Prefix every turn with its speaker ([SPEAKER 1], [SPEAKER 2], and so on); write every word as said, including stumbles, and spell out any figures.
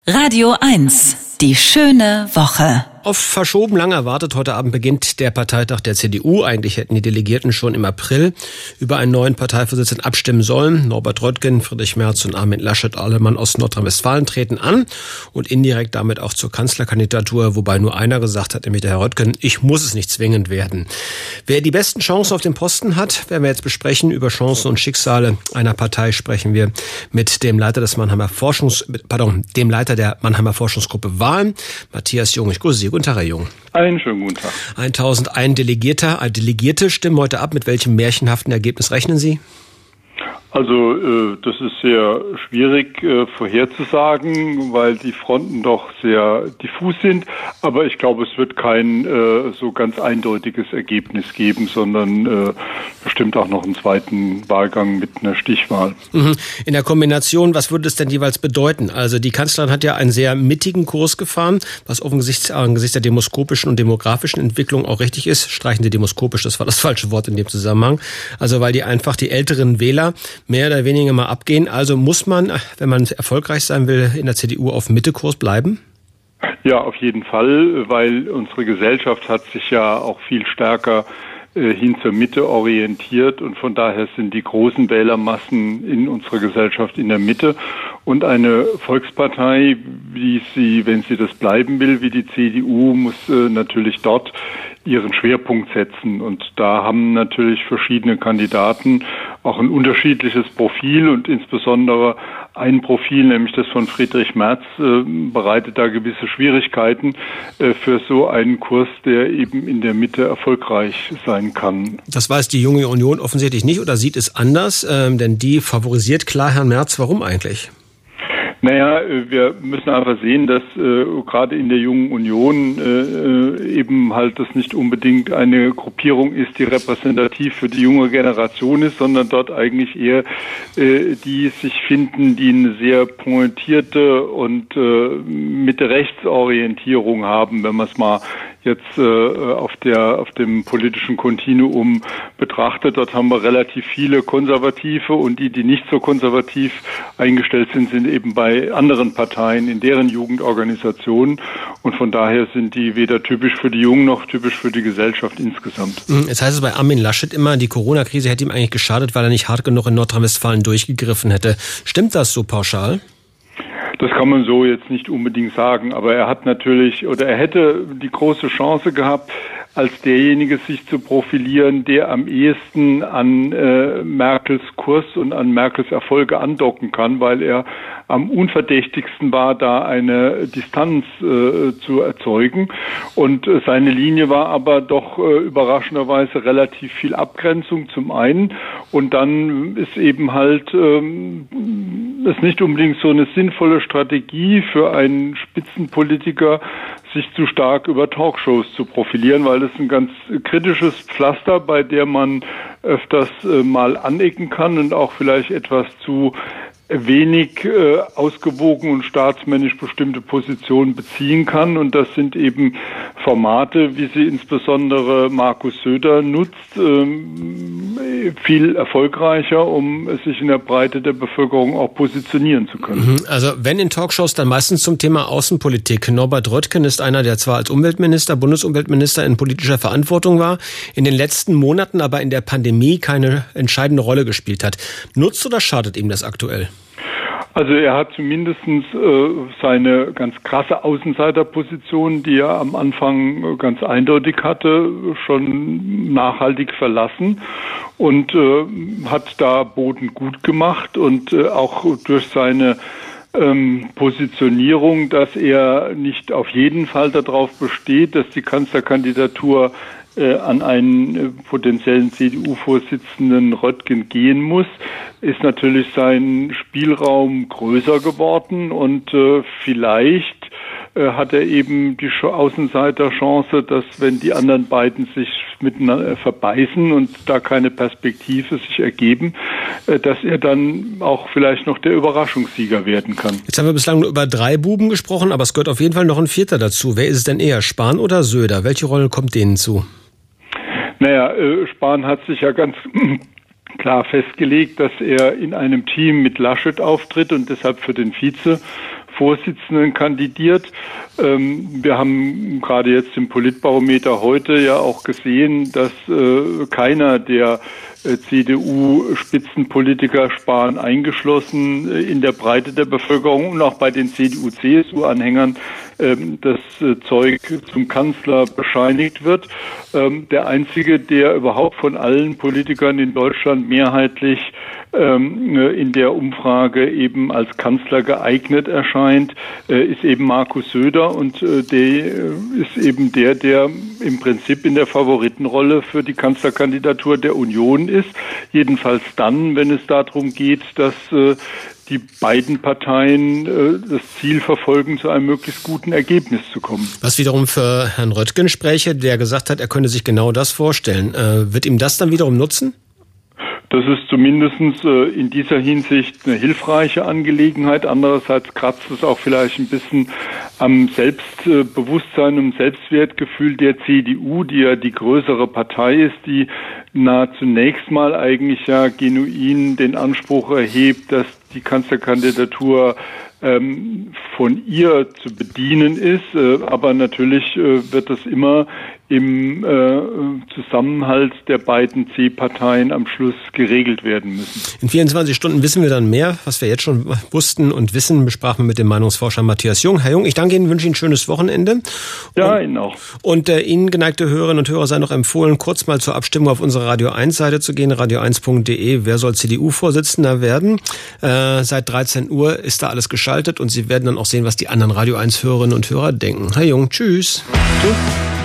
[SPEAKER 1] Radio eins, die schöne Woche.
[SPEAKER 2] Auf verschoben lang erwartet, heute Abend beginnt der Parteitag der C D U. Eigentlich hätten die Delegierten schon im April über einen neuen Parteivorsitzenden abstimmen sollen. Norbert Röttgen, Friedrich Merz und Armin Laschet, alle Mann aus Nordrhein-Westfalen, treten an und indirekt damit auch zur Kanzlerkandidatur, wobei nur einer gesagt hat, nämlich der Herr Röttgen, ich muss es nicht zwingend werden. Wer die besten Chancen auf den Posten hat, werden wir jetzt besprechen. Über Chancen und Schicksale einer Partei sprechen wir mit dem Leiter des Mannheimer Forschungs, pardon, dem Leiter der Mannheimer Forschungsgruppe Wahlen, Matthias Jung. Ich grüße Sie. Guten Tag, Herr Jung.
[SPEAKER 3] Einen schönen guten Tag.
[SPEAKER 2] eintausendeins Delegierter, Delegierte stimmen heute ab. Mit welchem märchenhaften Ergebnis rechnen Sie?
[SPEAKER 3] Also äh, das ist sehr schwierig äh, vorherzusagen, weil die Fronten doch sehr diffus sind. Aber ich glaube, es wird kein äh, so ganz eindeutiges Ergebnis geben, sondern äh, bestimmt auch noch einen zweiten Wahlgang mit einer Stichwahl.
[SPEAKER 2] Mhm. In der Kombination, was würde es denn jeweils bedeuten? Also die Kanzlerin hat ja einen sehr mittigen Kurs gefahren, was offensichtlich angesichts der demoskopischen und demografischen Entwicklung auch richtig ist. Streichen Sie demoskopisch, das war das falsche Wort in dem Zusammenhang. Also weil die einfach die älteren Wähler mehr oder weniger mal abgehen. Also muss man, wenn man erfolgreich sein will, in der C D U auf Mittekurs bleiben?
[SPEAKER 3] Ja, auf jeden Fall, weil unsere Gesellschaft hat sich ja auch viel stärker äh, hin zur Mitte orientiert und von daher sind die großen Wählermassen in unserer Gesellschaft in der Mitte. Und eine Volkspartei, wie sie, wenn sie das bleiben will, wie die C D U, muss äh, natürlich dort ihren Schwerpunkt setzen. Und da haben natürlich verschiedene Kandidaten auch ein unterschiedliches Profil und insbesondere ein Profil, nämlich das von Friedrich Merz, äh, bereitet da gewisse Schwierigkeiten äh, für so einen Kurs, der eben in der Mitte erfolgreich sein kann.
[SPEAKER 2] Das weiß die Junge Union offensichtlich nicht oder sieht es anders, äh, denn die favorisiert klar Herrn Merz. Warum eigentlich?
[SPEAKER 3] Naja, wir müssen einfach sehen, dass äh, gerade in der Jungen Union äh, eben halt das nicht unbedingt eine Gruppierung ist, die repräsentativ für die junge Generation ist, sondern dort eigentlich eher äh, die sich finden, die eine sehr pointierte und äh, Mitte-Rechts-Orientierung haben, wenn man es mal jetzt äh, auf der auf dem politischen Kontinuum betrachtet. Dort haben wir relativ viele Konservative und die, die nicht so konservativ eingestellt sind, sind eben bei anderen Parteien in deren Jugendorganisationen und von daher sind die weder typisch für die Jungen noch typisch für die Gesellschaft insgesamt.
[SPEAKER 2] Jetzt heißt es bei Armin Laschet immer, die Corona-Krise hätte ihm eigentlich geschadet, weil er nicht hart genug in Nordrhein-Westfalen durchgegriffen hätte. Stimmt das so pauschal?
[SPEAKER 3] Das kann man so jetzt nicht unbedingt sagen, aber er hat natürlich oder er hätte die große Chance gehabt, als derjenige sich zu profilieren, der am ehesten an äh, Merkels Kurs und an Merkels Erfolge andocken kann, weil er am unverdächtigsten war, da eine Distanz äh, zu erzeugen. Und äh, seine Linie war aber doch äh, überraschenderweise relativ viel Abgrenzung zum einen. Und dann ist eben halt ähm, ist nicht unbedingt so eine sinnvolle Strategie für einen Spitzenpolitiker, sich zu stark über Talkshows zu profilieren, weil das ein ganz kritisches Pflaster, bei der man öfters äh, mal anecken kann und auch vielleicht etwas zu wenig äh, ausgewogen und staatsmännisch bestimmte Positionen beziehen kann. Und das sind eben Formate, wie sie insbesondere Markus Söder nutzt, ähm, viel erfolgreicher, um sich in der Breite der Bevölkerung auch positionieren zu können.
[SPEAKER 2] Also wenn in Talkshows, dann meistens zum Thema Außenpolitik. Norbert Röttgen ist einer, der zwar als Umweltminister, Bundesumweltminister in politischer Verantwortung war, in den letzten Monaten aber in der Pandemie keine entscheidende Rolle gespielt hat. Nutzt oder schadet ihm das aktuell?
[SPEAKER 3] Also er hat zumindest äh, seine ganz krasse Außenseiterposition, die er am Anfang ganz eindeutig hatte, schon nachhaltig verlassen und äh, hat da Boden gut gemacht und äh, auch durch seine ähm, Positionierung, dass er nicht auf jeden Fall darauf besteht, dass die Kanzlerkandidatur an einen potenziellen C D U-Vorsitzenden Röttgen gehen muss, ist natürlich sein Spielraum größer geworden und äh, vielleicht äh, hat er eben die Außenseiterchance, dass wenn die anderen beiden sich miteinander verbeißen und da keine Perspektive sich ergeben, äh, dass er dann auch vielleicht noch der Überraschungssieger werden kann.
[SPEAKER 2] Jetzt haben wir bislang nur über drei Buben gesprochen, aber es gehört auf jeden Fall noch ein vierter dazu. Wer ist es denn eher, Spahn oder Söder? Welche Rolle kommt denen zu?
[SPEAKER 3] Naja, äh, Spahn hat sich ja ganz klar festgelegt, dass er in einem Team mit Laschet auftritt und deshalb für den Vize Vorsitzenden kandidiert. Ähm, wir haben gerade jetzt im Politbarometer heute ja auch gesehen, dass äh, keiner der C D U-Spitzenpolitiker, Spahn eingeschlossen, in der Breite der Bevölkerung und auch bei den C D U-C S U-Anhängern das Zeug zum Kanzler bescheinigt wird. Der einzige, der überhaupt von allen Politikern in Deutschland mehrheitlich in der Umfrage eben als Kanzler geeignet erscheint, ist eben Markus Söder, und der ist eben der, der im Prinzip in der Favoritenrolle für die Kanzlerkandidatur der Union ist. Jedenfalls dann, wenn es darum geht, dass die beiden Parteien äh, das Ziel verfolgen, zu einem möglichst guten Ergebnis zu kommen.
[SPEAKER 2] Was wiederum für Herrn Röttgen spräche, der gesagt hat, er könne sich genau das vorstellen. Äh, wird ihm das dann wiederum nutzen?
[SPEAKER 3] Das ist zumindest äh, in dieser Hinsicht eine hilfreiche Angelegenheit. Andererseits kratzt es auch vielleicht ein bisschen am Selbstbewusstsein und Selbstwertgefühl der C D U, die ja die größere Partei ist, die na zunächst mal eigentlich ja genuin den Anspruch erhebt, dass die Kanzlerkandidatur ähm, von ihr zu bedienen ist. Äh, aber natürlich äh, wird das immer im äh, Zusammenhalt der beiden C-Parteien am Schluss geregelt werden müssen.
[SPEAKER 2] In vierundzwanzig Stunden wissen wir dann mehr, was wir jetzt schon wussten und wissen, besprachen wir mit dem Meinungsforscher Matthias Jung. Herr Jung, ich danke Ihnen, wünsche Ihnen ein schönes Wochenende.
[SPEAKER 3] Ja,
[SPEAKER 2] und,
[SPEAKER 3] Ihnen auch.
[SPEAKER 2] Und äh, Ihnen, geneigte Hörerinnen und Hörer, sei noch empfohlen, kurz mal zur Abstimmung auf unsere Radio eins Seite zu gehen, radio eins punkt de. Wer soll C D U-Vorsitzender werden? Äh, seit dreizehn Uhr ist da alles geschaltet und Sie werden dann auch sehen, was die anderen Radio eins Hörerinnen und Hörer denken. Herr Jung, tschüss.
[SPEAKER 3] Tschüss.